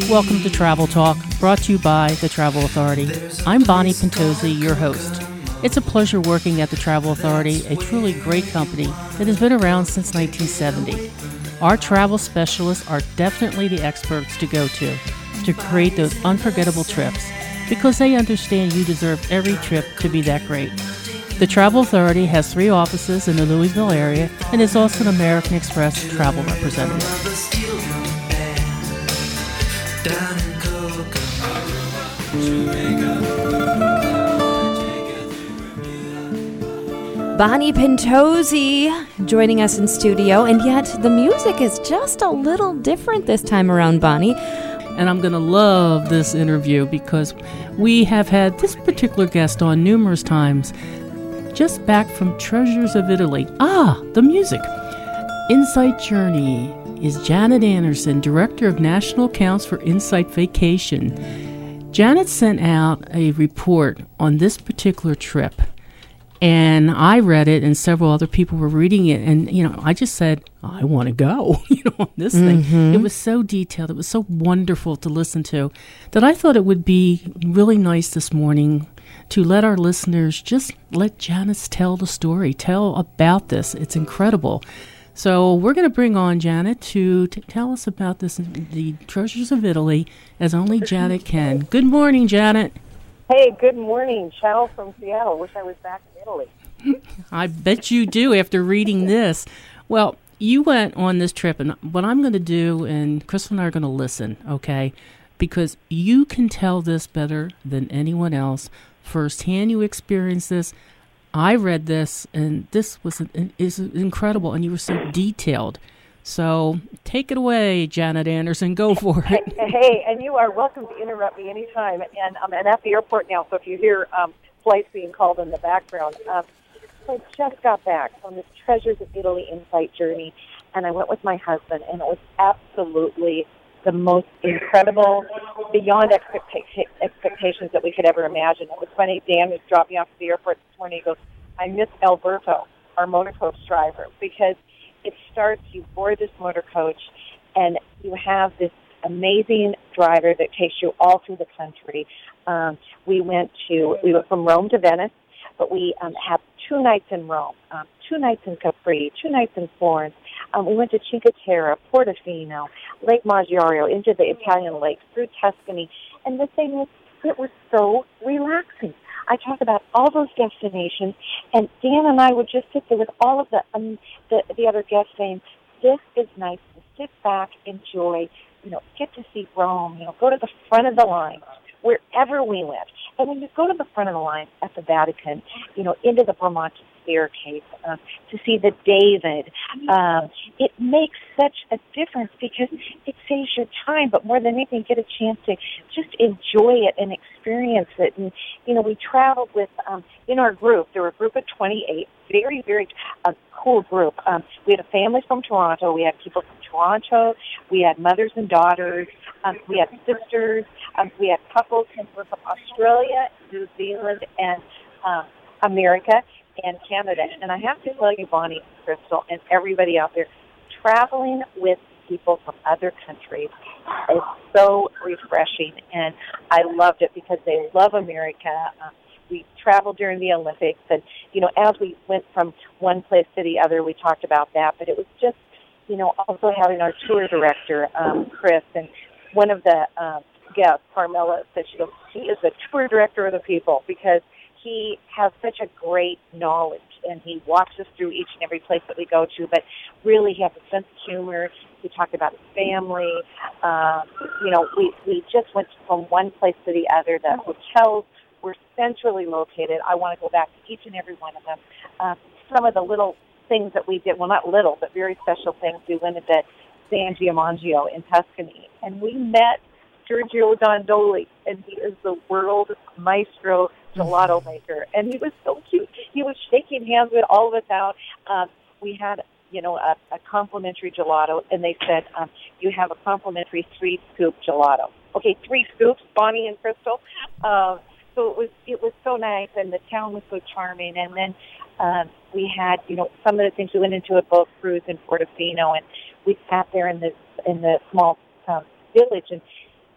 Welcome to Travel Talk, brought to you by the Travel Authority. I'm Bonnie Pentozzi, your host. It's a pleasure working at the Travel Authority, a truly great company that has been around since 1970. Our travel specialists are definitely the experts to go to create those unforgettable trips, because they understand you deserve every trip to be that great. The Travel Authority has 3 offices in the Louisville area and is also an American Express travel representative. Bonnie Pentozzi joining us in studio, and yet the music is just a little different this time around, Bonnie. And I'm going to love this interview because we have had this particular guest on numerous times, just back from Treasures of Italy. The music. Insight Journey is Janet Anderson, Director of National Accounts for Insight Vacation. Janet sent out a report on this particular trip, and I read it, and several other people were reading it, and, I just said, I want to go, on this thing. It was so detailed. It was so wonderful to listen to that I thought it would be really nice this morning to let our listeners just let Janet tell the story, tell about this. It's incredible. So we're going to bring on Janet to tell us about this, the Treasures of Italy, as only Janet can. Good morning, Janet. Hey, good morning. Ciao from Seattle. Wish I was back in Italy. I bet you do after reading this. Well, you went on this trip, and what I'm going to do, and Crystal and I are going to listen, okay? Because you can tell this better than anyone else. Firsthand, you experienced this. I read this, and this is incredible, and you were so detailed. So take it away, Janet Anderson. Go for it. Hey, and you are welcome to interrupt me anytime. And I'm at the airport now, so if you hear flights being called in the background. So I just got back on this Treasures of Italy Insight Journey, and I went with my husband, and it was absolutely the most incredible, beyond expectations that we could ever imagine. It was funny, Dan was dropping me off at the airport this morning. He goes, I miss Alberto, our motor coach driver, because it starts, you board this motor coach, and you have this amazing driver that takes you all through the country. We went from Rome to Venice, but we have 2 nights in Rome, 2 nights in Capri, 2 nights in Florence. We went to Cinque Terre, Portofino, Lake Maggiore, into the Italian lakes, through Tuscany. And the thing is, it was so relaxing. I talk about all those destinations, and Dan and I would just sit there with all of the other guests saying, this is nice to sit back, enjoy, get to see Rome, go to the front of the line, wherever we lived. And when you go to the front of the line at the Vatican, into the Bramante staircase, to see the David, it makes such a difference because it saves your time, but more than anything, get a chance to just enjoy it and experience it. And, we traveled with, in our group, there were a group of 28, very, very cool group. We had a family from Toronto. We had people from Toronto. We had mothers and daughters. We had sisters. We had couples who were from Australia, New Zealand, and America and Canada. And I have to tell you, Bonnie, Crystal, and everybody out there, traveling with people from other countries is so refreshing. And I loved it because they love America. We traveled during the Olympics, and, as we went from one place to the other, we talked about that. But it was just, also having our tour director, Chris, and one of the guests, Carmela, said she is the tour director of the people because he has such a great knowledge, and he walks us through each and every place that we go to, but really he has a sense of humor. He talked about his family. We just went from one place to the other. The hotels were centrally located. I want to go back to each and every one of them. Some of the little things that we did, well, not little, but very special things. We went into San Giamangio in Tuscany, and we met Sergio Dondoli, and he is the world maestro gelato maker, and he was so cute. He was shaking hands with all of us out. We had, a complimentary gelato, and they said, you have a complimentary 3-scoop gelato. Okay, 3 scoops, Bonnie and Crystal. So it was so nice, and the town was so charming. And then we had, some of the things. We went into a boat cruise in Portofino, and we sat there in the small village, and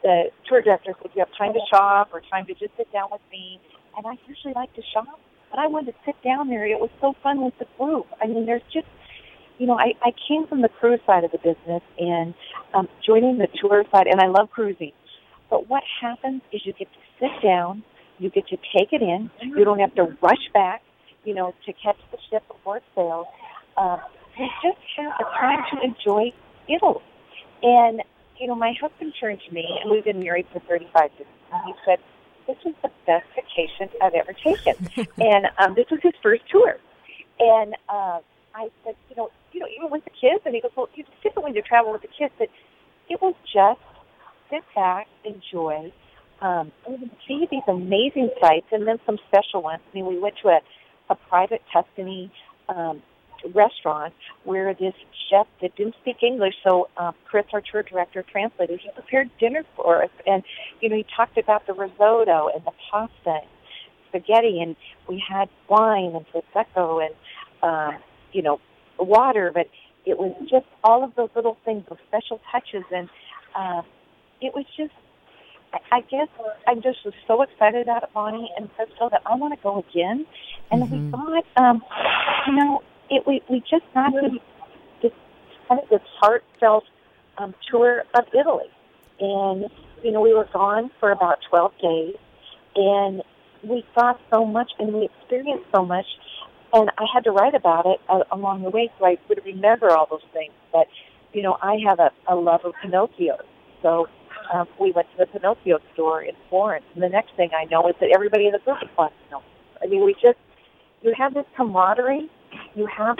the tour director said, "Do you have time to shop or time to just sit down with me?" And I usually like to shop, but I wanted to sit down there. It was so fun with the group. I mean, there's just, I came from the cruise side of the business and joining the tour side, and I love cruising. But what happens is you get to sit down, you get to take it in. You don't have to rush back, to catch the ship before it sails. You just have the time to enjoy Italy. And, my husband turned to me, and we've been married for 35 years, and he said, "This is the best vacation I've ever taken." And this was his first tour. And I said, even with the kids, and he goes, "Well, it's different when you travel with the kids," but it was just sit back, enjoy, see these amazing sights, and then some special ones. I mean, we went to a private Tuscany restaurant where this chef that didn't speak English, so Chris, our tour director, translated. He prepared dinner for us, and he talked about the risotto and the pasta, and spaghetti, and we had wine and prosecco and water. But it was just all of those little things, those special touches, and it was just. I guess I just was so excited about it, Bonnie and Crystal, that I want to go again. And we thought, we just got this kind of this heartfelt tour of Italy. And, we were gone for about 12 days, and we saw so much, and we experienced so much, and I had to write about it along the way so I would remember all those things. But, I have a love of Pinocchio, so we went to the Pinocchio store in Florence, and the next thing I know is that everybody in the group wants Pinocchio. I mean, you have this camaraderie, you have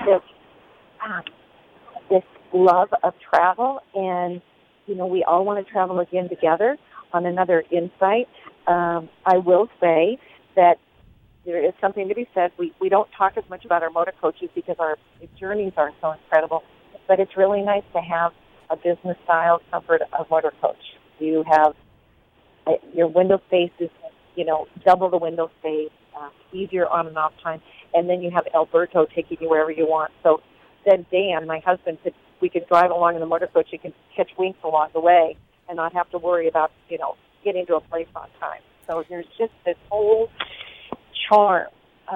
this love of travel, and, we all want to travel again together on another insight. I will say that there is something to be said. We don't talk as much about our motor coaches because our journeys are so incredible, but it's really nice to have a business-style comfort of motor coach. You have your window space is, double the window space, easier on and off time, and then you have Alberto taking you wherever you want. So then Dan, my husband, said we could drive along in the motor coach. You can catch winks along the way and not have to worry about, getting to a place on time. So there's just this whole charm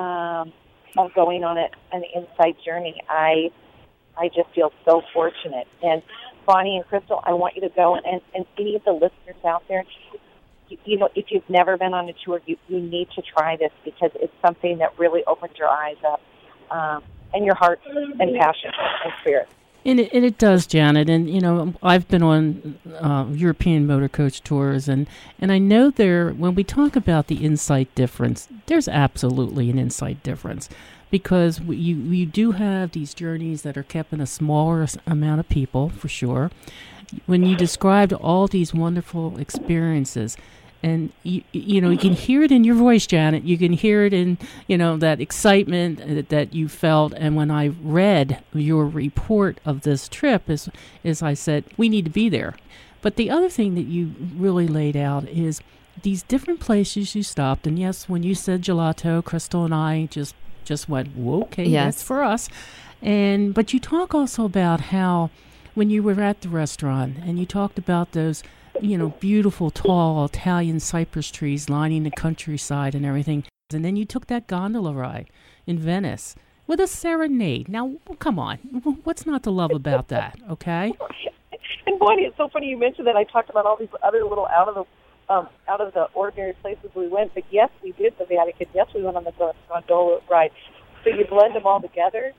of going on an inside journey. I just feel so fortunate. And Bonnie and Crystal, I want you to go, and any of the listeners out there, if you've never been on a tour, you need to try this because it's something that really opens your eyes up and your heart and passion and spirit. And it does, Janet. And, I've been on European motor coach tours, and I know when we talk about the insight difference, there's absolutely an insight difference. Because you do have these journeys that are kept in a smaller amount of people, for sure. When you described all these wonderful experiences, and you can hear it in your voice, Janet. You can hear it in that excitement that you felt. And when I read your report of this trip, is I said we need to be there. But the other thing that you really laid out is these different places you stopped. And yes, when you said gelato, Crystal and I just went, whoa, okay, yes. That's for us. But you talk also about how when you were at the restaurant and you talked about those, beautiful, tall Italian cypress trees lining the countryside and everything. And then you took that gondola ride in Venice with a serenade. Now, come on. What's not to love about that, okay? And Bonnie, it's so funny you mentioned that. I talked about all these other little out of the ordinary places we went, but yes, we did the Vatican. Yes, we went on the gondola ride. So you blend them all together.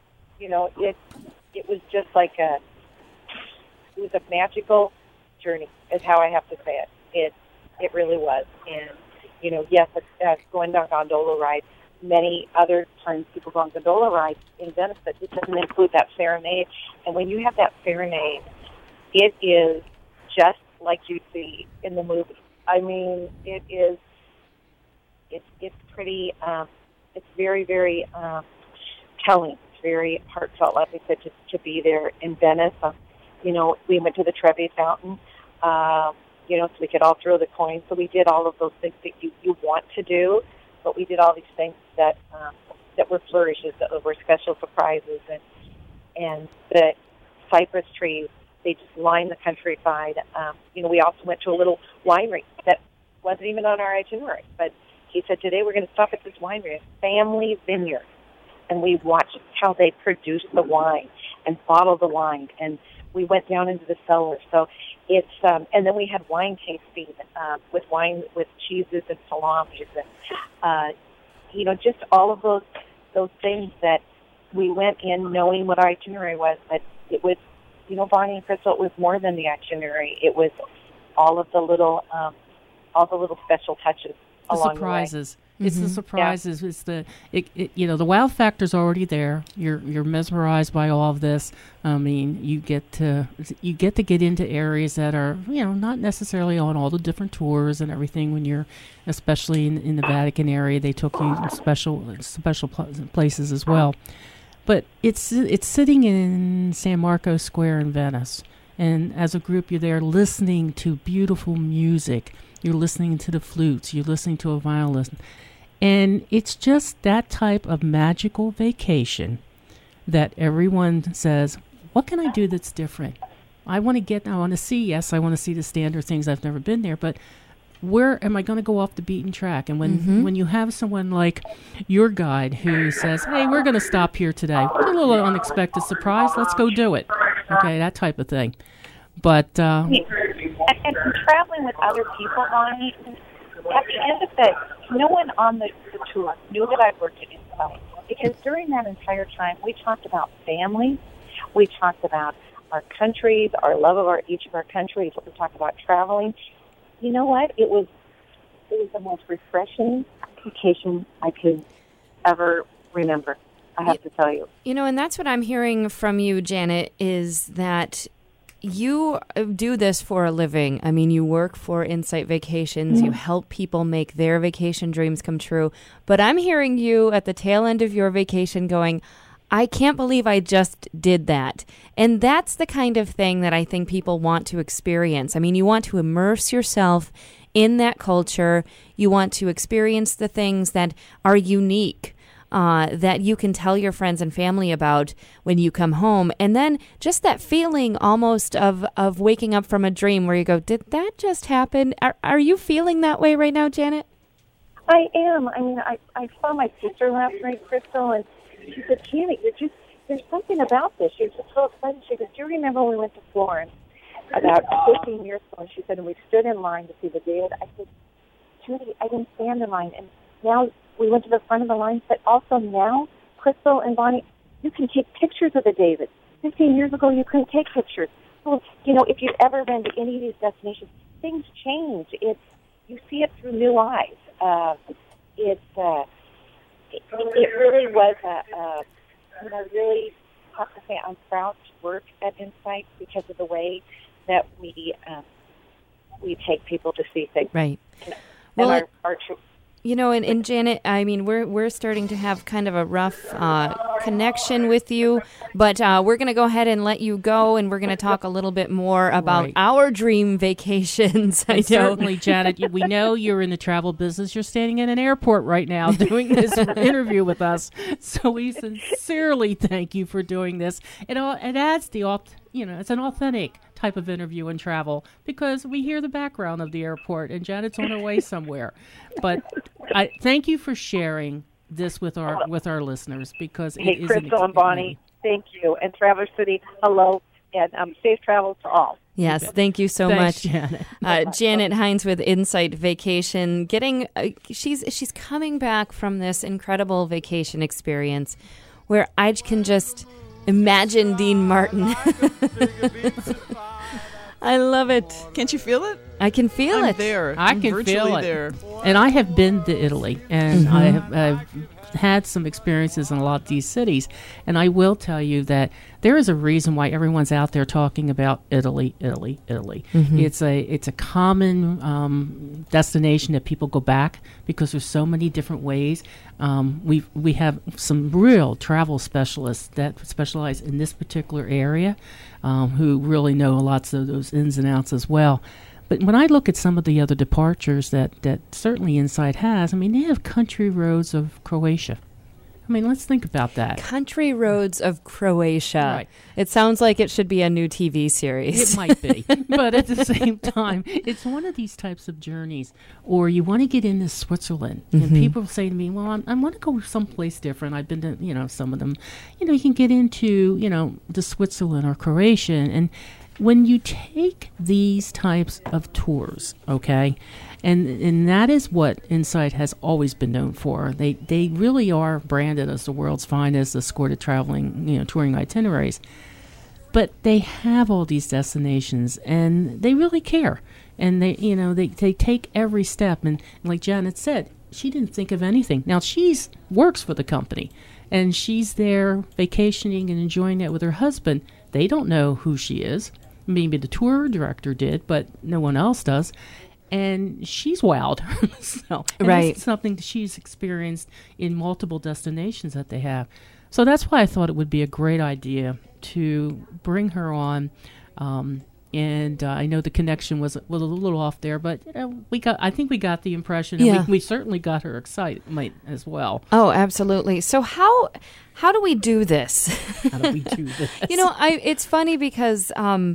It was just like it was a magical journey, is how I have to say it. It really was. And yes, going on gondola ride. Many other times people go on gondola rides in Venice, but it doesn't include that serenade. And when you have that serenade, it is just like you see in the movie. I mean, it is. It's pretty. It's very, very telling. It's very heartfelt, like I said, to be there in Venice. We went to the Trevi Fountain. So we could all throw the coins. So we did all of those things that you want to do, but we did all these things that were flourishes, that were special surprises, and the cypress trees They just line the countryside. We also went to a little winery that wasn't even on our itinerary, but he said, today we're going to stop at this winery, a family vineyard. And we watched how they produce the wine and bottle the wine. And we went down into the cellar. So it's, and then we had wine tasting with wine, with cheeses and salamis and, just all of those things that we went in knowing what our itinerary was. But it was, Bonnie and Crystal, it was more than the itinerary. It was all the little special touches along surprises. The way. It's the surprises. Yeah. It's the wow factor's already there. You're mesmerized by all of this. I mean, you get to get into areas that are not necessarily on all the different tours and everything. When you're, especially in the Vatican area, they took you in special places as well. But it's sitting in San Marco Square in Venice, and as a group, you're there listening to beautiful music. You're listening to the flutes. You're listening to a violin. And it's just that type of magical vacation that everyone says, what can I do that's different? I want to see the standard things. I've never been there, but where am I going to go off the beaten track? And when you have someone like your guide who says, hey, we're going to stop here today. A little unexpected surprise. Let's go do it. Okay, that type of thing. But and traveling with other people, Bonnie, at the end of it, no one on the tour knew that I worked at Insight, because during that entire time, we talked about family, we talked about our countries, our love of each of our countries, we talked about traveling. You know what? It was the most refreshing vacation I could ever remember, I have to tell you. And that's what I'm hearing from you, Janet, is that you do this for a living. I mean, you work for Insight Vacations. You help people make their vacation dreams come true. But I'm hearing you at the tail end of your vacation going, I can't believe I just did that. And that's the kind of thing that I think people want to experience. I mean, you want to immerse yourself in that culture. You want to experience the things that are unique, that you can tell your friends and family about when you come home. And then just that feeling almost of waking up from a dream where you go, did that just happen? Are you feeling that way right now, Janet? I am. I mean, I saw my sister last night, Crystal, and she said, Janet, there's something about this. She was just so excited. She said, do you remember when we went to Florence about 15 years ago? And she said, and we stood in line to see the David. I said, Judy, I didn't stand in line. And now we went to the front of the line, but also now, Crystal and Bonnie, you can take pictures of the David. 15 years ago, you couldn't take pictures. Well, if you've ever been to any of these destinations, things change. You see it through new eyes. It really was I really have to say I'm proud to work at Insight because of the way that we take people to see things. Right. And our and Janet, I mean, we're starting to have kind of a rough connection with you, but we're going to go ahead and let you go, and we're going to talk a little bit more about our dream vacations. Certainly, Janet, we know you're in the travel business. You're standing in an airport right now doing this interview with us, so we sincerely thank you for doing this. It adds it's an authentic type of interview and travel because we hear the background of the airport and Janet's on her way somewhere. But I thank you for sharing this with our listeners because it is Crystal and Bonnie, thank you, and Traverse City, hello, and safe travels to all. Yes, thank you so much, Janet. Janet Hines with Insight Vacation. She's coming back from this incredible vacation experience where I can just imagine Dean Martin. I love it. Can't you feel it? I can feel it. There. I can feel it. There. And I have been to Italy, and I've had some experiences in a lot of these cities. And I will tell you that there is a reason why everyone's out there talking about Italy. Mm-hmm. It's a common destination that people go back because there's so many different ways. We have some real travel specialists that specialize in this particular area, who really know lots of those ins and outs as well. But when I look at some of the other departures that certainly Insight has, I mean, they have country roads of Croatia. I mean, let's think about that. Country Roads of Croatia. Right. It sounds like it should be a new TV series. It might be. But at the same time, it's one of these types of journeys. Or you want to get into Switzerland. And people say to me, well, I want to go someplace different. I've been to, some of them. You can get into, the Switzerland or Croatia. And when you take these types of tours, okay, and that is what Insight has always been known for. They really are branded as the world's finest escorted traveling, touring itineraries. But they have all these destinations, and they really care. And they take every step. And like Janet said, she didn't think of anything. Now, works for the company, and she's there vacationing and enjoying it with her husband. They don't know who she is. Maybe the tour director did, but no one else does. And she's wowed. This is something that she's experienced in multiple destinations that they have. So that's why I thought it would be a great idea to bring her on. And I know the connection was a little off there, but I think we got the impression, and we certainly got her excited as well. Oh, absolutely. So how do we do this? How do we do this? It's funny because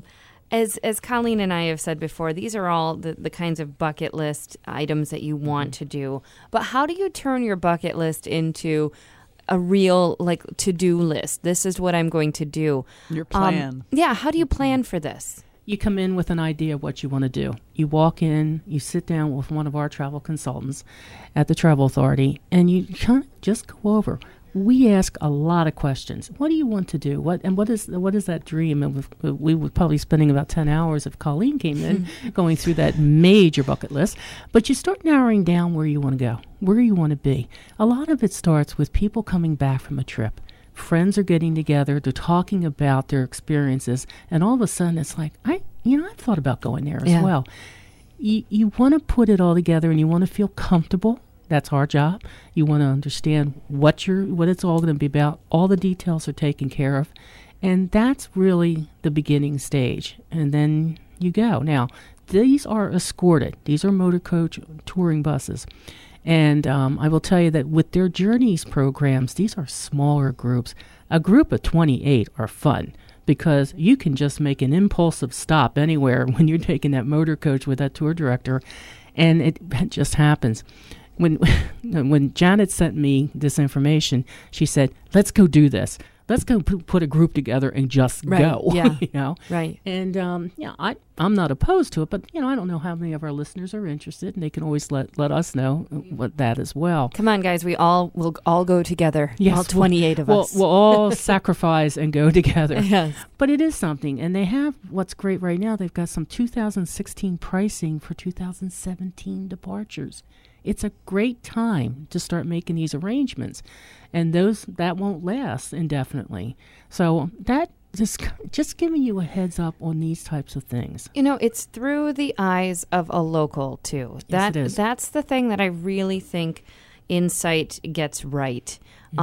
as Colleen and I have said before, these are all the kinds of bucket list items that you want to do. But how do you turn your bucket list into a real to-do list? This is what I'm going to do. Your plan. How do you plan for this? You come in with an idea of what you want to do. You walk in, you sit down with one of our travel consultants at the Travel Authority, and you kind of just go over. We ask a lot of questions. What do you want to do? What is that dream? And we were probably spending about 10 hours if Colleen came in going through that major bucket list. But you start narrowing down where you want to go, where you want to be. A lot of it starts with people coming back from a trip. Friends are getting together, they're talking about their experiences, and all of a sudden it's like, I've thought about going there as well. You want to put it all together, and you want to feel comfortable. That's our job. You want to understand what it's all going to be about. All the details are taken care of, and that's really the beginning stage. And then you go. Now, these are escorted. These are motor coach touring buses. And I will tell you that with their Journeys programs, these are smaller groups. A group of 28 are fun because you can just make an impulsive stop anywhere when you're taking that motor coach with that tour director, and it just happens. When Janet sent me this information, she said, let's go do this. Let's go put a group together and just go. Yeah. Right. And I'm not opposed to it, but I don't know how many of our listeners are interested, and they can always let us know what that as well. Come on, guys, we'll all go together. Yes, all 28 of us. We'll all sacrifice and go together. Yes. But it is something, and they have what's great right now. They've got some 2016 pricing for 2017 departures. It's a great time to start making these arrangements, and that won't last indefinitely. So that just giving you a heads up on these types of things. It's through the eyes of a local too. Yes, it is. That's the thing that I really think Insight gets right.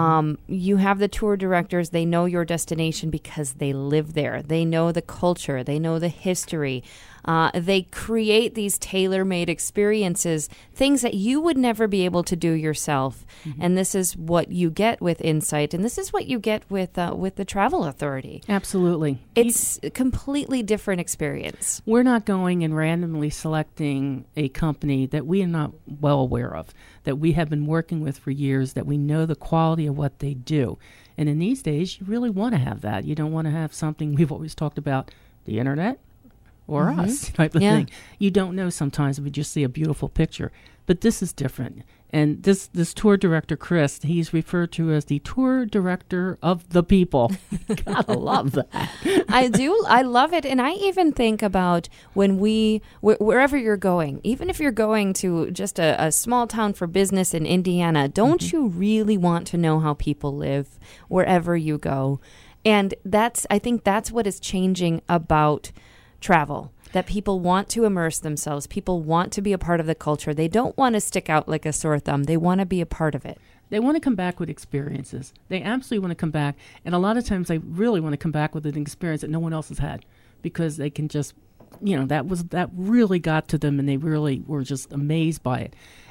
You have the tour directors. They know your destination because they live there. They know the culture. They know the history. They create these tailor-made experiences, things that you would never be able to do yourself. And this is what you get with Insight, and this is what you get with the Travel Authority. Absolutely. It's a completely different experience. We're not going and randomly selecting a company that we are not well aware of, that we have been working with for years, that we know the quality of what they do. And in these days, you really want to have that. You don't want to have something we've always talked about, the internet or us type of thing. You don't know sometimes if you just see a beautiful picture. But this is different. And this tour director, Chris, he's referred to as the tour director of the people. Gotta love that. I do. I love it. And I even think about when wherever you're going, even if you're going to just a small town for business in Indiana, don't you really want to know how people live wherever you go? And I think that's what is changing about travel. That people want to immerse themselves. People want to be a part of the culture. They don't want to stick out like a sore thumb. They want to be a part of it. They want to come back with experiences. They absolutely want to come back. And a lot of times they really want to come back with an experience that no one else has had, because they can just, that really got to them, and they really were just amazed by it.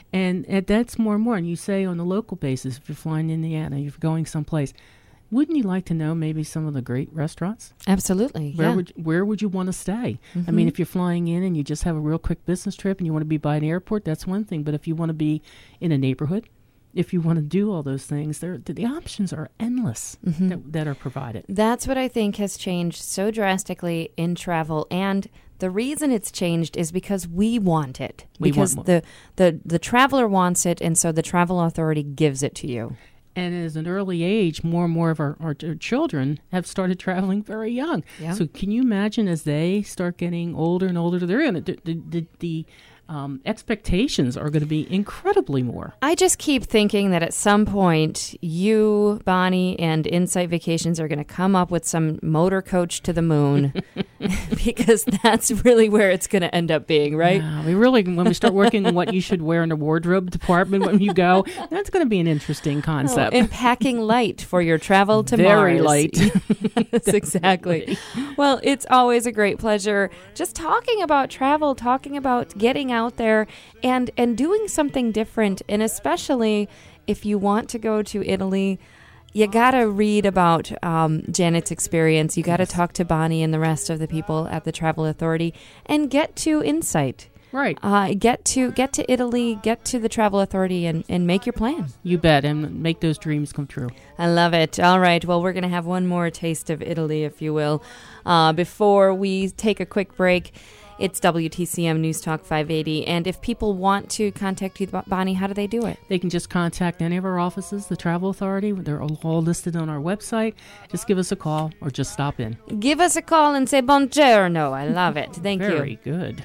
And that's more and more. And you say on a local basis, if you're flying to Indiana, if you're going someplace, wouldn't you like to know maybe some of the great restaurants? Absolutely. Where would you want to stay? I mean, if you're flying in and you just have a real quick business trip and you want to be by an airport, that's one thing. But if you want to be in a neighborhood, if you want to do all those things, the options are endless that are provided. That's what I think has changed so drastically in travel. And the reason it's changed is because we want it. Because the traveler wants it, and so the travel authority gives it to you. And at an early age, more and more of our children have started traveling very young. Yeah. So can you imagine as they start getting older and older, they're going to the expectations are going to be incredibly more. I just keep thinking that at some point, you, Bonnie, and Insight Vacations are going to come up with some motor coach to the moon, because that's really where it's going to end up being, right? Yeah, when we start working on what you should wear in the wardrobe department when you go, that's going to be an interesting concept. And packing light for your travel to Very Mars. light. Yes, exactly. Well, it's always a great pleasure just talking about travel, talking about getting out there and doing something different. And especially if you want to go to Italy, you got to read about Janet's experience. You got to talk to Bonnie and the rest of the people at the Travel Authority and get to Insight. Right. Get to Italy, get to the Travel Authority and make your plan. You bet, and make those dreams come true. I love it. All right. Well, we're going to have one more taste of Italy, if you will, before we take a quick break. It's WTCM News Talk 580. And if people want to contact you, Bonnie, how do they do it? They can just contact any of our offices, the Travel Authority. They're all listed on our website. Just give us a call or just stop in. Give us a call and say buongiorno. I love it. Thank you. Very good.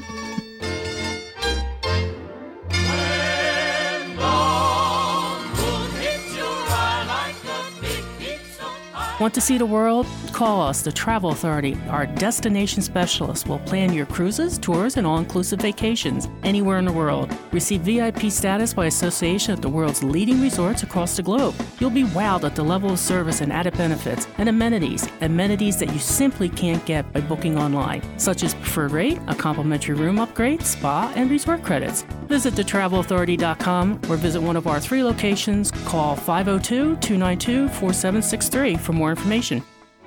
Want to see the world? Call us, the Travel Authority. Our destination specialists will plan your cruises, tours, and all-inclusive vacations anywhere in the world. Receive VIP status by association at the world's leading resorts across the globe. You'll be wowed at the level of service and added benefits and amenities that you simply can't get by booking online, such as preferred rate, a complimentary room upgrade, spa, and resort credits. Visit thetravelauthority.com or visit one of our 3 locations. Call 502-292-4763 for more information.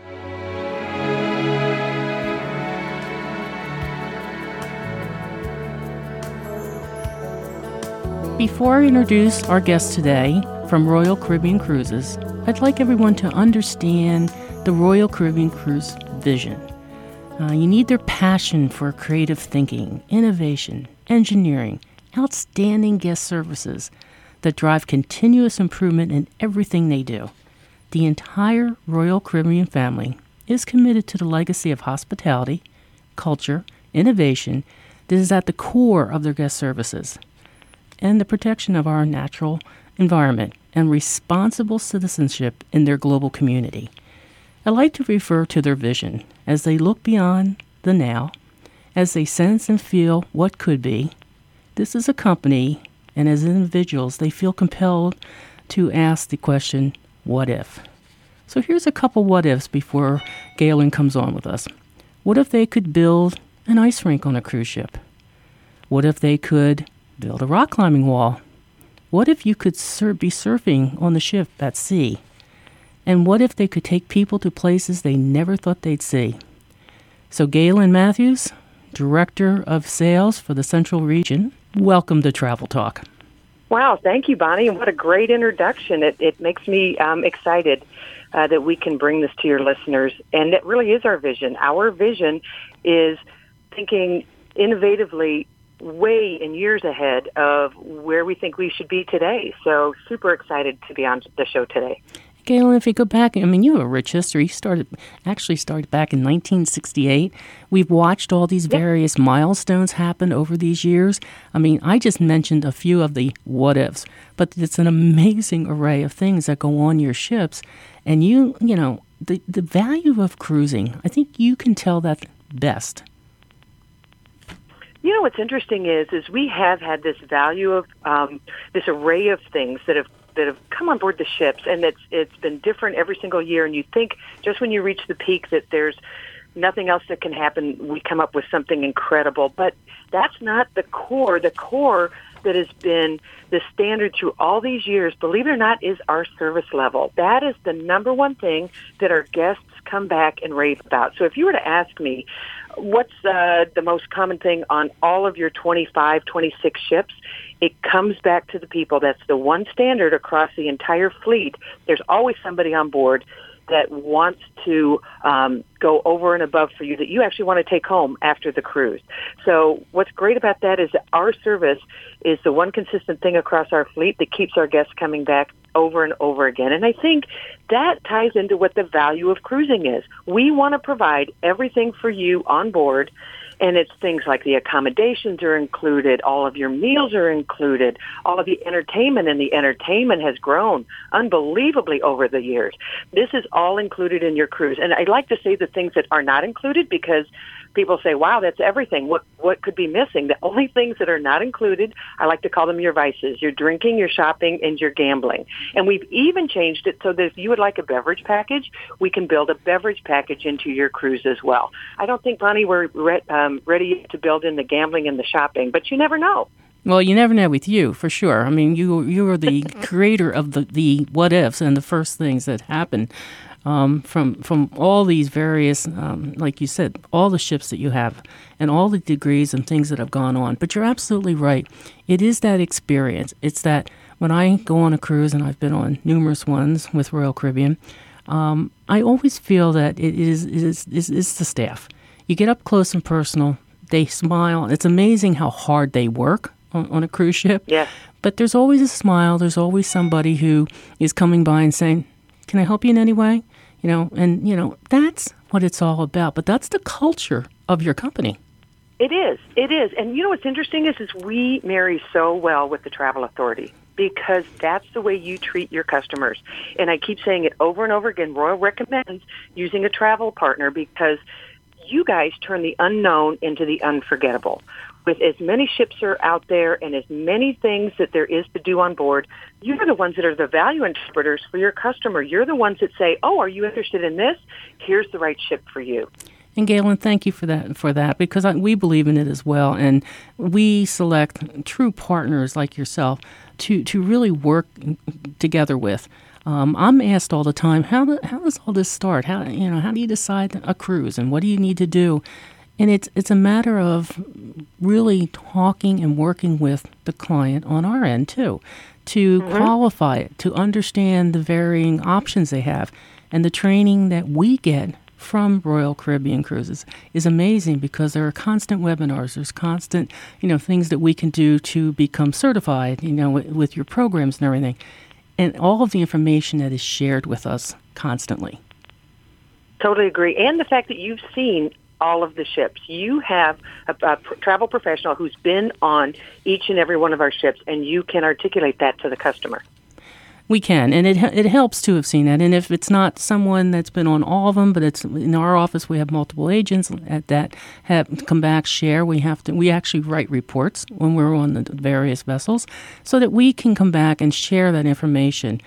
Before I introduce our guest today from Royal Caribbean Cruises, I'd like everyone to understand the Royal Caribbean Cruise vision. You need their passion for creative thinking, innovation, engineering, outstanding guest services that drive continuous improvement in everything they do. The entire Royal Caribbean family is committed to the legacy of hospitality, culture, innovation that is at the core of their guest services, and the protection of our natural environment and responsible citizenship in their global community. I like to refer to their vision as they look beyond the now, as they sense and feel what could be. This is a company, and as individuals, they feel compelled to ask the question, what if? So here's a couple what ifs before Galen comes on with us. What if they could build an ice rink on a cruise ship? What if they could build a rock climbing wall? What if you could be surfing on the ship at sea? And what if they could take people to places they never thought they'd see? So Galen Matthews, Director of Sales for the Central Region, welcome to Travel Talk. Wow, thank you, Bonnie, and what a great introduction. It makes me excited that we can bring this to your listeners, and it really is our vision. Our vision is thinking innovatively way in years ahead of where we think we should be today. So super excited to be on the show today. Galen, if you go back, I mean, you have a rich history. You started back in 1968. We've watched all these various milestones happen over these years. I mean, I just mentioned a few of the what-ifs, but it's an amazing array of things that go on your ships. And you know, the value of cruising, I think you can tell that best. You know, what's interesting is we have had this value of this array of things that have come on board the ships, and it's been different every single year. And you think just when you reach the peak that there's nothing else that can happen, we come up with something incredible. But that's not the core. The core that has been the standard through all these years, believe it or not, is our service level. That is the number one thing that our guests come back and rave about. So if you were to ask me, what's the most common thing on all of your 25, 26 ships? It comes back to the people. That's the one standard across the entire fleet. There's always somebody on board that wants to go over and above for you, that you actually want to take home after the cruise. So what's great about that is that our service is the one consistent thing across our fleet that keeps our guests coming back over and over again. And I think that ties into what the value of cruising is. We want to provide everything for you on board. And it's things like the accommodations are included, all of your meals are included, all of the entertainment, and the entertainment has grown unbelievably over the years. This is all included in your cruise. And I like to say the things that are not included, because people say, wow, that's everything. What could be missing? The only things that are not included, I like to call them your vices: your drinking, your shopping, and your gambling. And we've even changed it so that if you would like a beverage package, we can build a beverage package into your cruise as well. I don't think, Bonnie, we're ready to build in the gambling and the shopping, but you never know. Well, you never know with you, for sure. I mean, you are the creator of the what ifs and the first things that happen. From all these various, like you said, all the ships that you have and all the degrees and things that have gone on. But you're absolutely right. It is that experience. It's that when I go on a cruise, and I've been on numerous ones with Royal Caribbean, I always feel that it is the staff. You get up close and personal. They smile. It's amazing how hard they work on a cruise ship. Yeah. But there's always a smile. There's always somebody who is coming by and saying, "Can I help you in any way?" And that's what it's all about. But that's the culture of your company. It is. And what's interesting is we marry so well with the Travel Authority, because that's the way you treat your customers. And I keep saying it over and over again. Royal recommends using a travel partner because you guys turn the unknown into the unforgettable. With as many ships are out there and as many things that there is to do on board, you're the ones that are the value interpreters for your customer. You're the ones that say, "Oh, are you interested in this? Here's the right ship for you." And Galen, thank you for that, because we believe in it as well, and we select true partners like yourself to really work together with. I'm asked all the time, how does all this start? How do you decide a cruise, and what do you need to do? And it's a matter of really talking and working with the client on our end, too, to qualify it, to understand the varying options they have. And the training that we get from Royal Caribbean Cruises is amazing, because there are constant webinars. There's constant, things that we can do to become certified, with your programs and everything. And all of the information that is shared with us constantly. Totally agree. And the fact that you've seen all of the ships. You have a travel professional who's been on each and every one of our ships, and you can articulate that to the customer. We can, and it helps to have seen that. And if it's not someone that's been on all of them, but it's in our office, we have multiple agents that have come back, share. We actually write reports when we're on the various vessels, so that we can come back and share that information.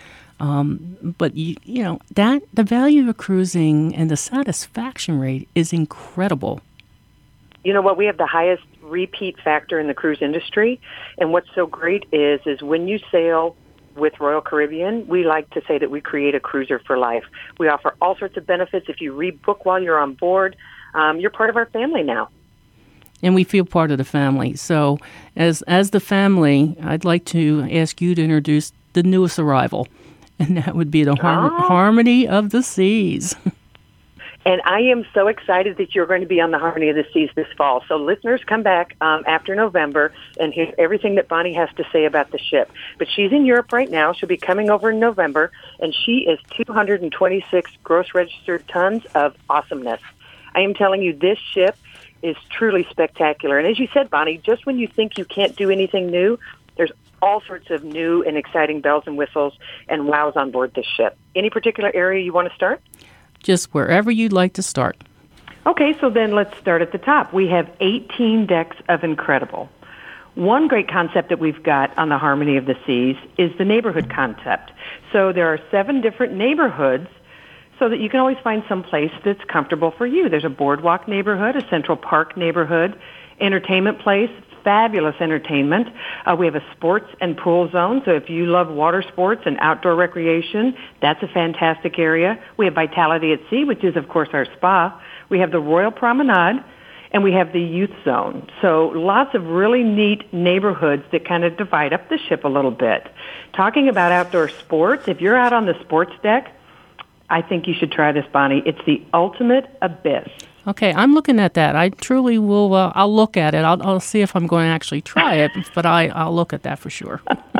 But the value of cruising and the satisfaction rate is incredible. You know what? We have the highest repeat factor in the cruise industry, and what's so great is when you sail with Royal Caribbean, we like to say that we create a cruiser for life. We offer all sorts of benefits. If you rebook while you're on board, you're part of our family now. And we feel part of the family. So as the family, I'd like to ask you to introduce the newest arrival, and that would be the Harmony of the Seas. And I am so excited that you're going to be on the Harmony of the Seas this fall. So listeners, come back after November and hear everything that Bonnie has to say about the ship. But she's in Europe right now. She'll be coming over in November, and she is 226 gross registered tons of awesomeness. I am telling you, this ship is truly spectacular. And as you said, Bonnie, just when you think you can't do anything new, there's all sorts of new and exciting bells and whistles and wows on board this ship. Any particular area you want to start? Just wherever you'd like to start. Okay, so then let's start at the top. We have 18 decks of incredible. One great concept that we've got on the Harmony of the Seas is the neighborhood concept. So there are 7 different neighborhoods so that you can always find some place that's comfortable for you. There's a boardwalk neighborhood, a Central Park neighborhood, entertainment place, fabulous entertainment. We have a sports and pool zone, so if you love water sports and outdoor recreation, that's a fantastic area. We have Vitality at Sea, which is, of course, our spa. We have the Royal Promenade, and we have the youth zone. So lots of really neat neighborhoods that kind of divide up the ship a little bit. Talking about outdoor sports, if you're out on the sports deck, I think you should try this, Bonnie. It's the ultimate abyss. Okay, I'm looking at that. I truly will. I'll look at it. I'll see if I'm going to actually try it, but I'll look at that for sure.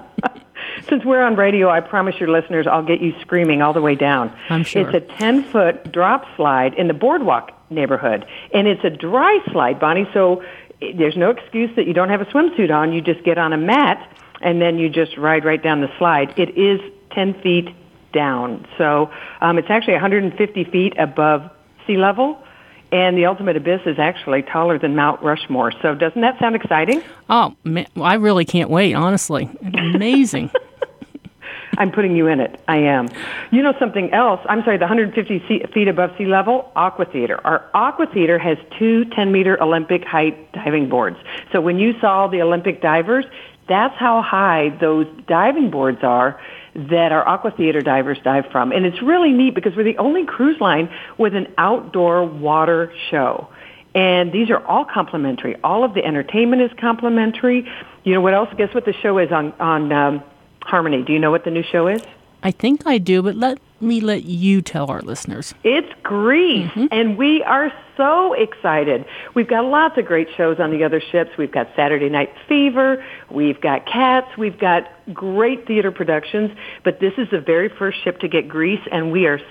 Since we're on radio, I promise your listeners I'll get you screaming all the way down. I'm sure. It's a 10-foot drop slide in the Boardwalk neighborhood, and it's a dry slide, Bonnie, so there's no excuse that you don't have a swimsuit on. You just get on a mat, and then you just ride right down the slide. It is 10 feet down, so it's actually 150 feet above sea level, and the ultimate abyss is actually taller than Mount Rushmore. So doesn't that sound exciting? Oh, man, I really can't wait, honestly. Amazing. I'm putting you in it. I am. You know something else? I'm sorry, the 150 feet above sea level, Aqua Theater. Our Aqua Theater has 2 10-meter Olympic height diving boards. So when you saw the Olympic divers, that's how high those diving boards are that our Aqua Theater divers dive from. And it's really neat because we're the only cruise line with an outdoor water show. And these are all complimentary. All of the entertainment is complimentary. You know what else? Guess what the show is on Harmony. Do you know what the new show is? I think I do, but let you tell our listeners. It's Grease, and we are so excited. We've got lots of great shows on the other ships. We've got Saturday Night Fever, we've got Cats, we've got great theater productions, but this is the very first ship to get Grease, and we are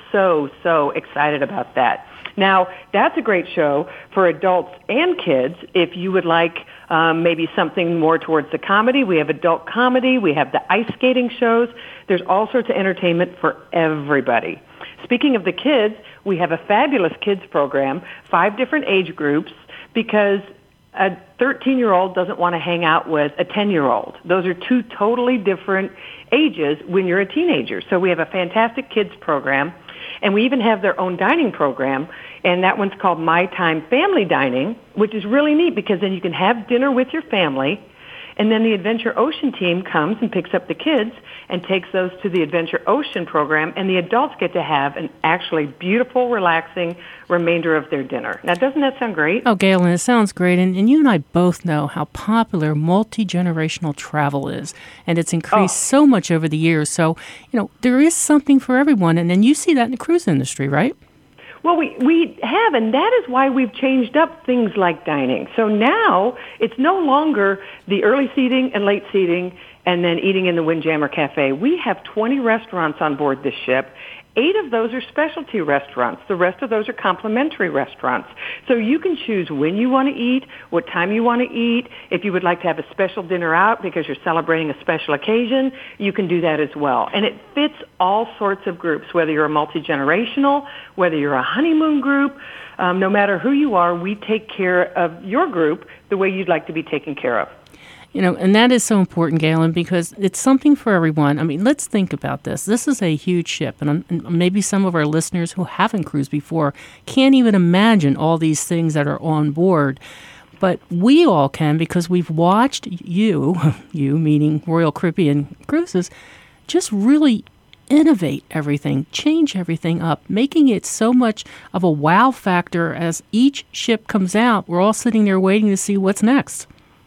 so excited about that. Now, that's a great show for adults and kids. If you would like maybe something more towards the comedy, we have adult comedy. We have the ice skating shows. There's all sorts of entertainment for everybody. Speaking of the kids, we have a fabulous kids program, 5 different age groups, because a 13-year-old doesn't want to hang out with a 10-year-old. Those are 2 totally different ages when you're a teenager. So we have a fantastic kids program. And we even have their own dining program, and that one's called My Time Family Dining, which is really neat because then you can have dinner with your family, and then the Adventure Ocean team comes and picks up the kids and takes those to the Adventure Ocean program, and the adults get to have an actually beautiful, relaxing remainder of their dinner. Now, doesn't that sound great? Oh, Galen, it sounds great. And you and I both know how popular multi-generational travel is, and it's increased so much over the years. So, there is something for everyone, and then you see that in the cruise industry, right? Well, we have, and that is why we've changed up things like dining. So now it's no longer the early seating and late seating and then eating in the Windjammer Cafe. We have 20 restaurants on board this ship. 8 of those are specialty restaurants. The rest of those are complimentary restaurants. So you can choose when you want to eat, what time you want to eat. If you would like to have a special dinner out because you're celebrating a special occasion, you can do that as well. And it fits all sorts of groups, whether you're a multi-generational, whether you're a honeymoon group. No matter who you are, we take care of your group the way you'd like to be taken care of. And that is so important, Galen, because it's something for everyone. I mean, let's think about this. This is a huge ship, and maybe some of our listeners who haven't cruised before can't even imagine all these things that are on board. But we all can because we've watched you meaning Royal Caribbean Cruises, just really innovate everything, change everything up, making it so much of a wow factor as each ship comes out. We're all sitting there waiting to see what's next.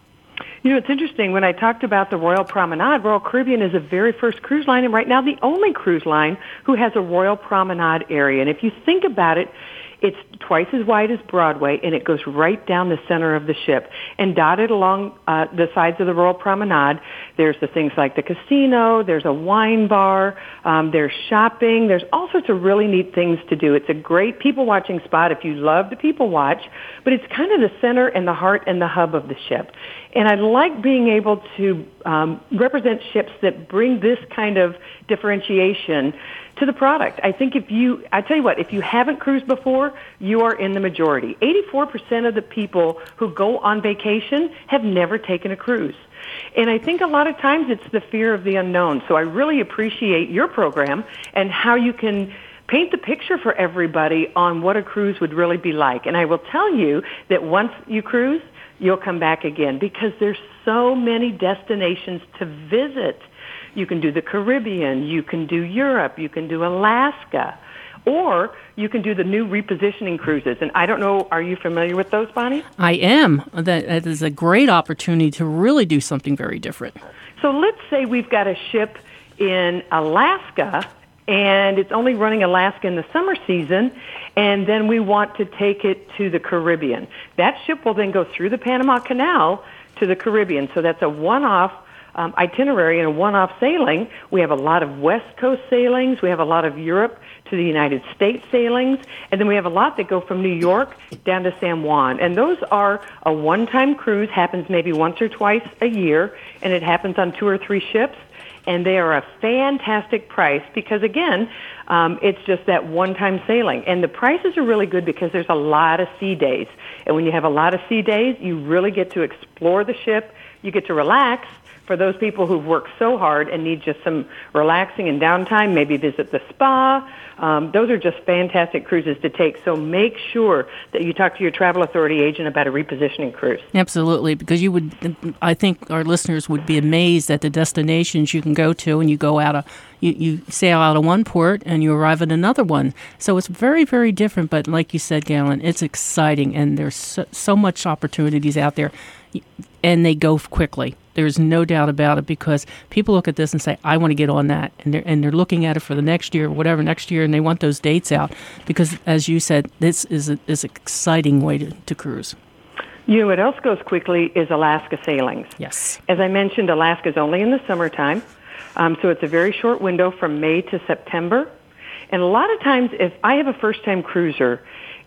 It's interesting. When I talked about the Royal Promenade, Royal Caribbean is the very first cruise line, and right now the only cruise line who has a Royal Promenade area. And if you think about it, it's twice as wide as Broadway, and it goes right down the center of the ship. And dotted along the sides of the Royal Promenade, there's the things like the casino, there's a wine bar, there's shopping, there's all sorts of really neat things to do. It's a great people-watching spot if you love to people-watch, but it's kind of the center and the heart and the hub of the ship. And I like being able to represent ships that bring this kind of differentiation to the product. I think if you haven't cruised before, you are in the majority. 84% of the people who go on vacation have never taken a cruise. And I think a lot of times it's the fear of the unknown. So I really appreciate your program and how you can paint the picture for everybody on what a cruise would really be like. And I will tell you that once you cruise, you'll come back again because there's so many destinations to visit. You can do the Caribbean, you can do Europe, you can do Alaska, or you can do the new repositioning cruises. And I don't know, are you familiar with those, Bonnie? I am. That is a great opportunity to really do something very different. So let's say we've got a ship in Alaska, and it's only running Alaska in the summer season, and then we want to take it to the Caribbean. That ship will then go through the Panama Canal to the Caribbean. So that's a one-off itinerary and a one-off sailing. We have a lot of West Coast sailings. We have a lot of Europe to the United States sailings. And then we have a lot that go from New York down to San Juan. And those are a one-time cruise, happens maybe once or twice a year, and it happens on 2 or 3 ships. And they are a fantastic price because, again, it's just that one-time sailing. And the prices are really good because there's a lot of sea days. And when you have a lot of sea days, you really get to explore the ship. You get to relax. For those people who've worked so hard and need just some relaxing and downtime, maybe visit the spa. Those are just fantastic cruises to take. So make sure that you talk to your travel authority agent about a repositioning cruise. Absolutely, because I think our listeners would be amazed at the destinations you can go to, and you go out you sail out of one port and you arrive at another one. So it's very, very different. But like you said, Galen, it's exciting, and there's so much opportunities out there, and they go quickly. There's no doubt about it because people look at this and say, I want to get on that. And they're looking at it for the next year, whatever, next year, and they want those dates out because, as you said, this is an exciting way to cruise. You know what else goes quickly is Alaska sailings. Yes. As I mentioned, Alaska is only in the summertime, so it's a very short window from May to September. And a lot of times, if I have a first-time cruiser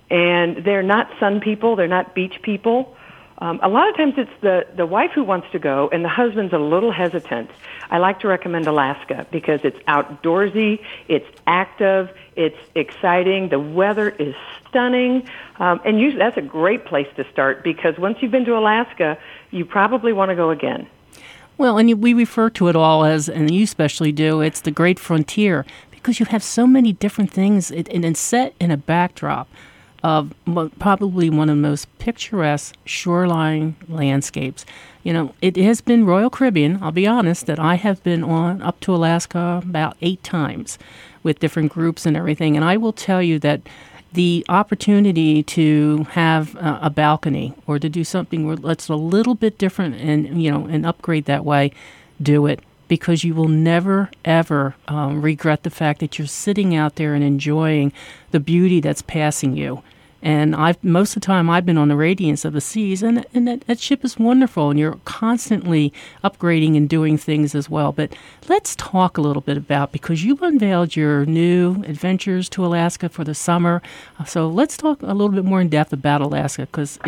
and they're not sun people, they're not beach people, a lot of times it's the wife who wants to go and the husband's a little hesitant. I like to recommend Alaska because it's outdoorsy, it's active, it's exciting, the weather is stunning, and usually that's a great place to start because once you've been to Alaska, you probably want to go again. Well, and we refer to it all as, and you especially do, it's the Great Frontier because you have so many different things and it's set in a backdrop of probably one of the most picturesque shoreline landscapes. You know, it has been Royal Caribbean, I'll be honest, that I have been on up to Alaska about 8 times with different groups and everything. And I will tell you that the opportunity to have a balcony or to do something that's a little bit different and upgrade that way, do it. Because you will never, ever regret the fact that you're sitting out there and enjoying the beauty that's passing you. And most of the time I've been on the Radiance of the Seas, and that ship is wonderful, and you're constantly upgrading and doing things as well. But let's talk a little bit about, because you've unveiled your new adventures to Alaska for the summer. So let's talk a little bit more in depth about Alaska, because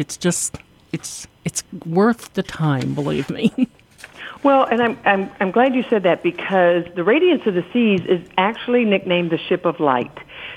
it's worth the time, believe me. Well, and I'm glad you said that because the Radiance of the Seas is actually nicknamed the Ship of Light.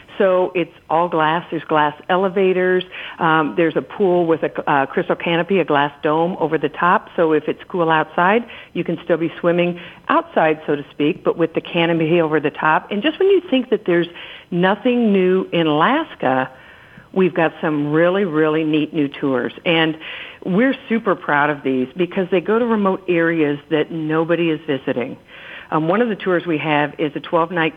So it's all glass. There's glass elevators. There's a pool with a crystal canopy, a glass dome over the top. So if it's cool outside, you can still be swimming outside, so to speak, but with the canopy over the top. And just when you think that there's nothing new in Alaska, we've got some really, really neat new tours. And we're super proud of these because they go to remote areas that nobody is visiting. One of the tours we have is a 12-night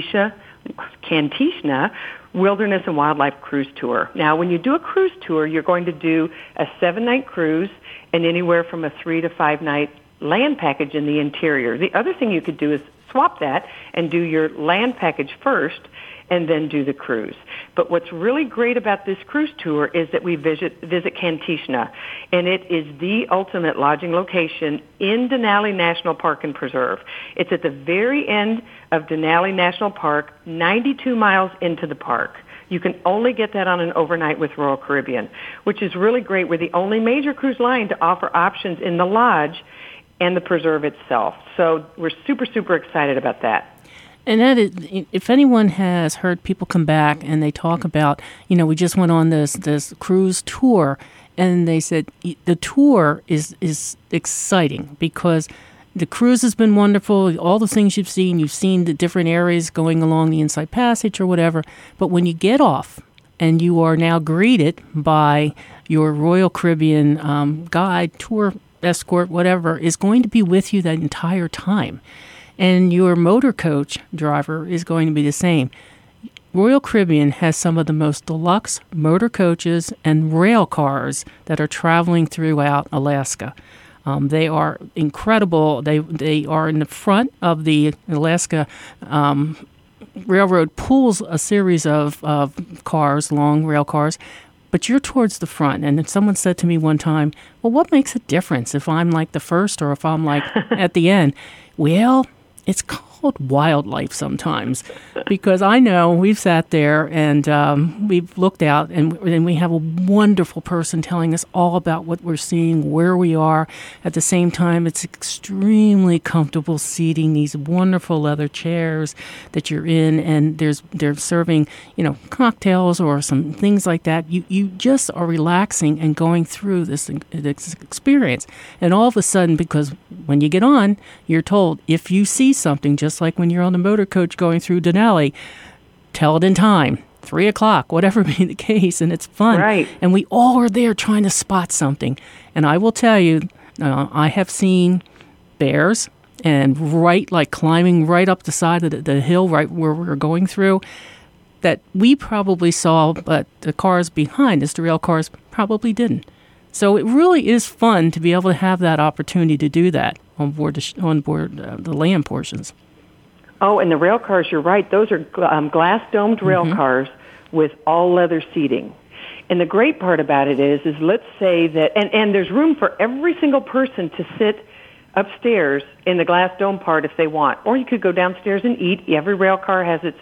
Kantishna Wilderness and Wildlife Cruise Tour. Now, when you do a cruise tour, you're going to do a 7-night cruise and anywhere from a 3 to 5-night land package in the interior. The other thing you could do is swap that and do your land package first and then do the cruise. But what's really great about this cruise tour is that we visit Kantishna, and it is the ultimate lodging location in Denali National Park and Preserve. It's at the very end of Denali National Park, 92 miles into the park. You can only get that on an overnight with Royal Caribbean, which is really great. We're the only major cruise line to offer options in the lodge and the preserve itself. So we're super, super excited about that. And that is, if anyone has heard people come back and they talk about, we just went on this cruise tour, and they said the tour is exciting because the cruise has been wonderful. All the things you've seen the different areas going along the Inside Passage or whatever. But when you get off and you are now greeted by your Royal Caribbean guide, tour escort, whatever, is going to be with you that entire time. And your motor coach driver is going to be the same. Royal Caribbean has some of the most deluxe motor coaches and rail cars that are traveling throughout Alaska. They are incredible. They are in the front of the Alaska Railroad pulls a series of cars, long rail cars, but you're towards the front. And someone said to me one time, well, what makes a difference if I'm like the first or if I'm like at the end? Well, it's called wildlife sometimes, because I know we've sat there and we've looked out and we have a wonderful person telling us all about what we're seeing, where we are. At the same time, it's extremely comfortable seating, these wonderful leather chairs that you're in, and they're serving, cocktails or some things like that. You just are relaxing and going through this experience. And all of a sudden, because when you get on, you're told if you see something, just like when you're on the motor coach going through Denali, tell it in time, 3 o'clock, whatever be the case, and it's fun. Right. And we all are there trying to spot something. And I will tell you, I have seen bears and climbing right up the side of the hill right where we were going through that we probably saw, but the cars behind us, the rail cars, probably didn't. So it really is fun to be able to have that opportunity to do that on board the land portions. Oh, and the rail cars, you're right. Those are glass-domed rail cars with all leather seating. And the great part about it is let's say that, and there's room for every single person to sit upstairs in the glass dome part if they want. Or you could go downstairs and eat. Every rail car has its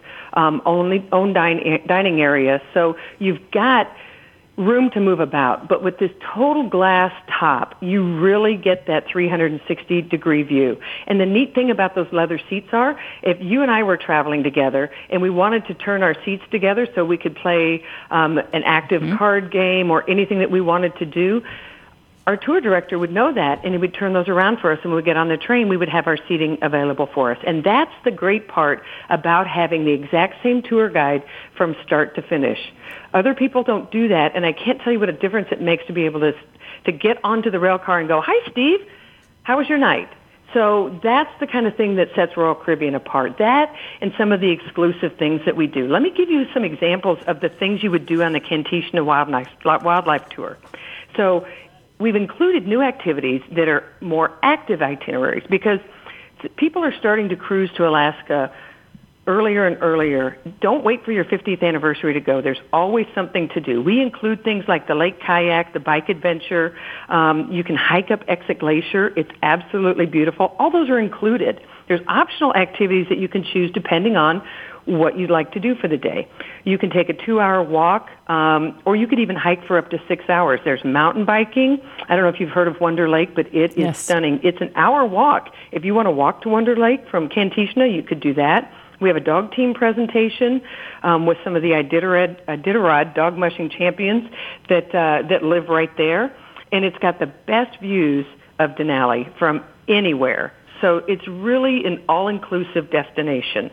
own dining area. So you've got room to move about. But with this total glass top, you really get that 360-degree view. And the neat thing about those leather seats are, if you and I were traveling together and we wanted to turn our seats together so we could play an active card game or anything that we wanted to do, our tour director would know that, and he would turn those around for us, and when we get on the train, we would have our seating available for us. And that's the great part about having the exact same tour guide from start to finish. Other people don't do that, and I can't tell you what a difference it makes to be able to get onto the rail car and go, "Hi, Steve, how was your night?" So that's the kind of thing that sets Royal Caribbean apart. That and some of the exclusive things that we do. Let me give you some examples of the things you would do on the Kantishna Wildlife Tour. So we've included new activities that are more active itineraries because people are starting to cruise to Alaska earlier and earlier. Don't wait for your 50th anniversary to go. There's always something to do. We include things like the lake kayak, the bike adventure. You can hike up Exit Glacier. It's absolutely beautiful. All those are included. There's optional activities that you can choose depending on what you'd like to do for the day. You can take a 2-hour walk, or you could even hike for up to 6 hours. There's mountain biking. I don't know if you've heard of Wonder Lake, but it is stunning. It's an hour walk. If you want to walk to Wonder Lake from Kantishna, you could do that. We have a dog team presentation with some of the Iditarod dog mushing champions that live right there. And it's got the best views of Denali from anywhere. So it's really an all-inclusive destination.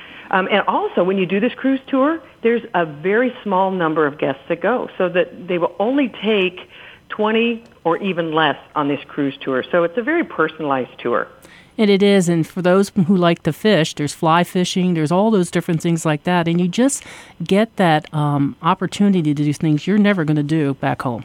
And also, when you do this cruise tour, there's a very small number of guests that go, so that they will only take 20 or even less on this cruise tour. So it's a very personalized tour. And it is, and for those who like to fish, there's fly fishing, there's all those different things like that, and you just get that opportunity to do things you're never going to do back home.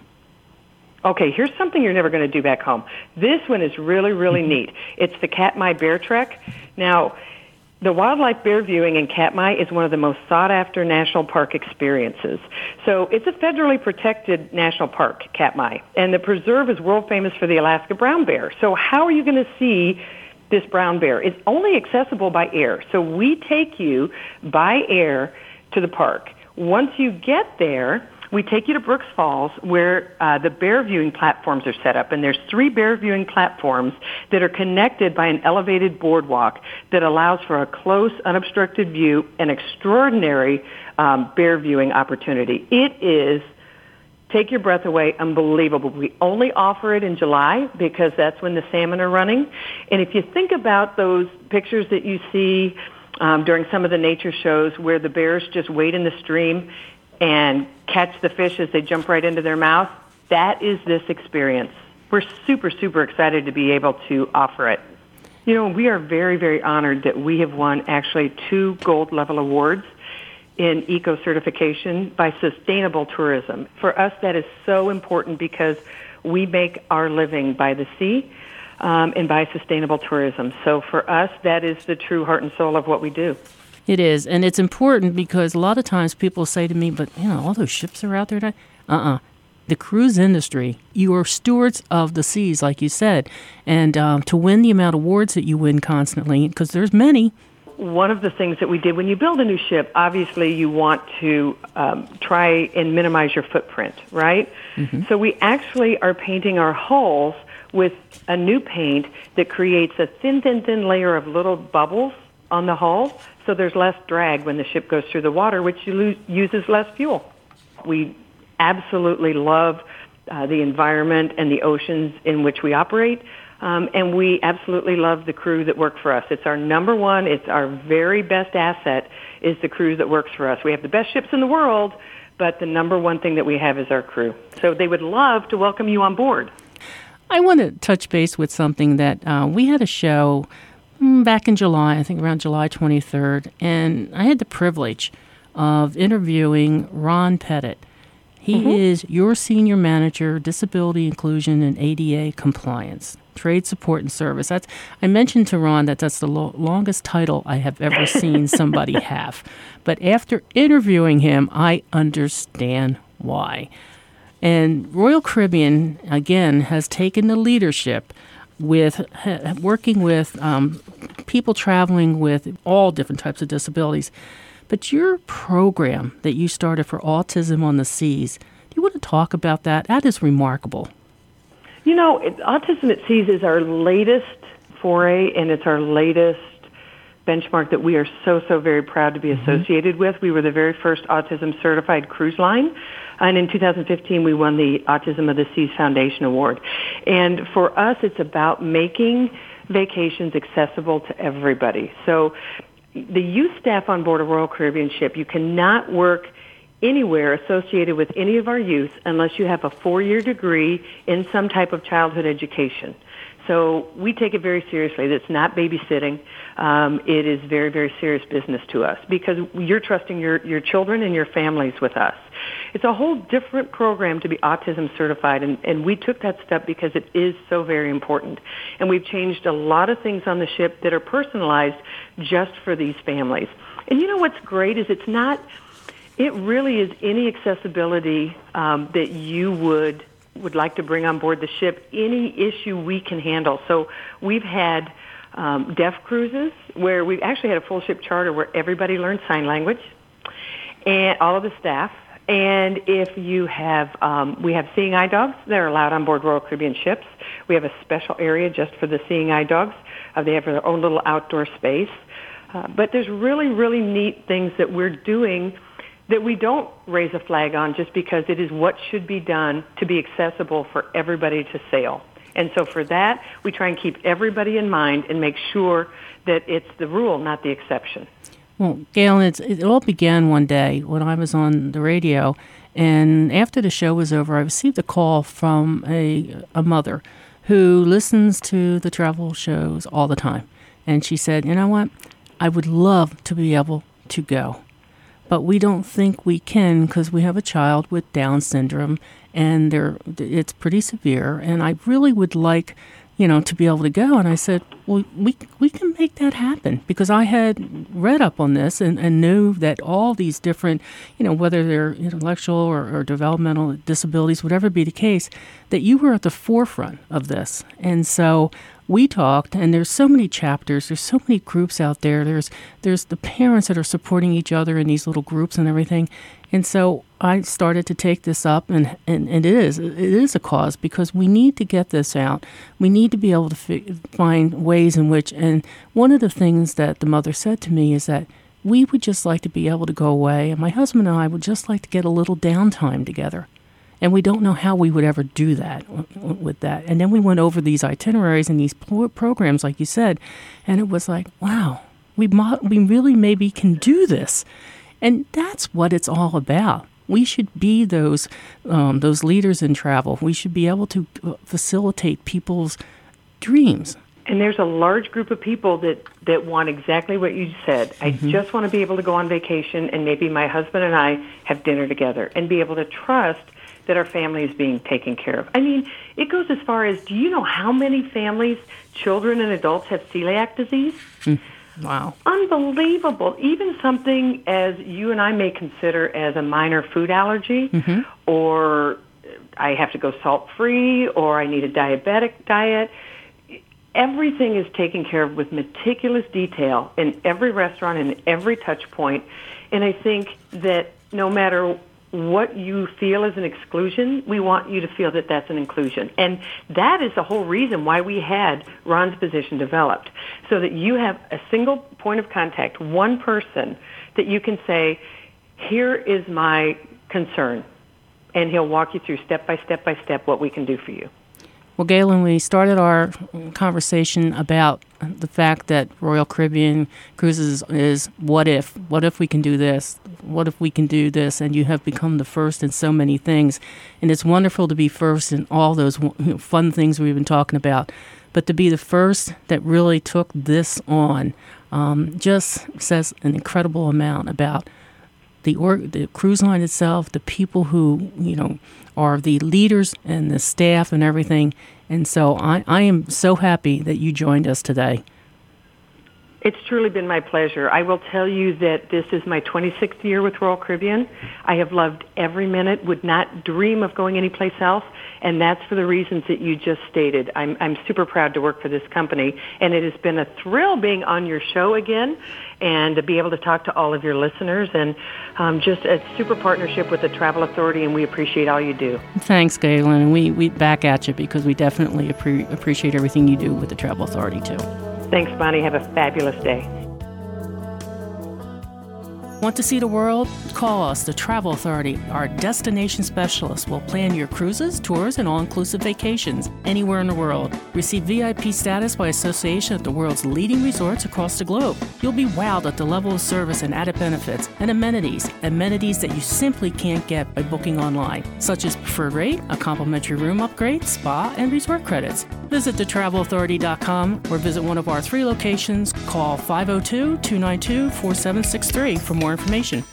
Okay, here's something you're never going to do back home. This one is really, really neat. It's the Katmai Bear Trek. Now, the wildlife bear viewing in Katmai is one of the most sought-after national park experiences. So it's a federally protected national park, Katmai, and the preserve is world famous for the Alaska brown bear. So how are you going to see this brown bear? It's only accessible by air. So we take you by air to the park. Once you get there, we take you to Brooks Falls where the bear viewing platforms are set up. And there's 3 bear viewing platforms that are connected by an elevated boardwalk that allows for a close, unobstructed view, an extraordinary bear viewing opportunity. It is take your breath away, unbelievable. We only offer it in July because that's when the salmon are running. And if you think about those pictures that you see during some of the nature shows where the bears just wade in the stream and catch the fish as they jump right into their mouth, that is this experience. We're super, super excited to be able to offer it. You know, we are very, very honored that we have won actually 2 gold level awards in eco-certification by Sustainable Tourism. For us, that is so important because we make our living by the sea and by sustainable tourism. So for us, that is the true heart and soul of what we do. It is, and it's important because a lot of times people say to me, but, you know, all those ships are out there now. The cruise industry, you are stewards of the seas, like you said, and to win the amount of awards that you win constantly, because there's many. One of the things that we did when you build a new ship, obviously you want to try and minimize your footprint, right? Mm-hmm. So we actually are painting our hulls with a new paint that creates a thin layer of little bubbles on the hull, so there's less drag when the ship goes through the water, which uses less fuel. We absolutely love the environment and the oceans in which we operate. And we absolutely love the crew that work for us. It's our number one, it's our very best asset is the crew that works for us. We have the best ships in the world, but the number one thing that we have is our crew. So they would love to welcome you on board. I want to touch base with something that we had a show back in July, I think around July 23rd, and I had the privilege of interviewing Ron Pettit. He is your Senior Manager, Disability Inclusion and ADA Compliance, Trade Support and Service. I mentioned to Ron that's the longest title I have ever seen somebody have. But after interviewing him, I understand why. And Royal Caribbean, again, has taken the leadership with working with people traveling with all different types of disabilities. But your program that you started for Autism on the Seas, do you want to talk about that? That is remarkable. You know, Autism at Seas is our latest foray, and it's our latest benchmark that we are so very proud to be associated with. We were the very first autism certified cruise line, and in 2015 we won the Autism of the Seas Foundation Award. And for us, it's about making vacations accessible to everybody. So the youth staff on board a Royal Caribbean ship, you cannot work anywhere associated with any of our youth unless you have a 4-year degree in some type of childhood education. So we take it very seriously. It's not babysitting. It is very serious business to us because you're trusting your children and your families with us. It's a whole different program to be autism certified, and we took that step because it is so very important. And we've changed a lot of things on the ship that are personalized just for these families. And you know what's great is it really is any accessibility that you would like to bring on board the ship, any issue we can handle. So we've had deaf cruises where we've actually had a full ship charter where everybody learned sign language, and all of the staff. And if you have, we have seeing eye dogs that are allowed on board Royal Caribbean ships. We have a special area just for the seeing eye dogs. They have their own little outdoor space. But there's really neat things that we're doing that we don't raise a flag on just because it is what should be done to be accessible for everybody to sail. And so for that, we try and keep everybody in mind and make sure that it's the rule, not the exception. Well, Gail, it all began one day when I was on the radio, and after the show was over, I received a call from a mother who listens to the travel shows all the time. And she said, you know what, I would love to be able to go, but we don't think we can because we have a child with Down syndrome, and it's pretty severe, and I really would like, to be able to go. And I said, well, we can make that happen, because I had read up on this and knew that all these different, whether they're intellectual or developmental disabilities, whatever be the case, that you were at the forefront of this. And so we talked, and there's so many chapters, there's so many groups out there. There's the parents that are supporting each other in these little groups and everything. And so I started to take this up, and it is a cause, because we need to get this out. We need to be able to find ways in which, and one of the things that the mother said to me is that we would just like to be able to go away, and my husband and I would just like to get a little downtime together. And we don't know how we would ever do that with that. And then we went over these itineraries and these programs, like you said, and it was like, wow, we really maybe can do this. And that's what it's all about. We should be those leaders in travel. We should be able to facilitate people's dreams. And there's a large group of people that want exactly what you said. I just want to be able to go on vacation and maybe my husband and I have dinner together and be able to trust that our family is being taken care of. I mean, it goes as far as, do you know how many families, children and adults, have celiac disease? Wow. Unbelievable. Even something as you and I may consider as a minor food allergy, or I have to go salt-free, or I need a diabetic diet. Everything is taken care of with meticulous detail in every restaurant and every touch point. And I think that no matter what you feel is an exclusion, we want you to feel that that's an inclusion. And that is the whole reason why we had Ron's position developed, so that you have a single point of contact, one person that you can say, here is my concern, and he'll walk you through step by step what we can do for you. Well, Galen, we started our conversation about the fact that Royal Caribbean Cruises is what if we can do this? What if we can do this? And you have become the first in so many things. And it's wonderful to be first in all those fun things we've been talking about. But to be the first that really took this on just says an incredible amount about the cruise line itself, the people who, are the leaders and the staff and everything. And so I am so happy that you joined us today. It's truly been my pleasure. I will tell you that this is my 26th year with Royal Caribbean. I have loved every minute, would not dream of going anyplace else, and that's for the reasons that you just stated. I'm super proud to work for this company, and it has been a thrill being on your show again and to be able to talk to all of your listeners, and just a super partnership with the Travel Authority, and we appreciate all you do. Thanks, Galen, and we back at you because we definitely appreciate everything you do with the Travel Authority, too. Thanks, Bonnie. Have a fabulous day. Want to see the world? Call us, the Travel Authority. Our destination specialists will plan your cruises, tours, and all-inclusive vacations anywhere in the world. Receive VIP status by association at the world's leading resorts across the globe. You'll be wowed at the level of service and added benefits and amenities that you simply can't get by booking online, such as preferred rate, a complimentary room upgrade, spa, and resort credits. Visit thetravelauthority.com or visit one of our 3 locations. Call 502-292-4763 for more information.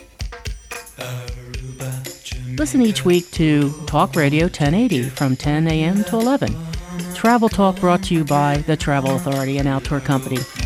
Listen each week to Talk Radio 1080 from 10 a.m. to 11. Travel Talk brought to you by the Travel Authority and Outdoor Company.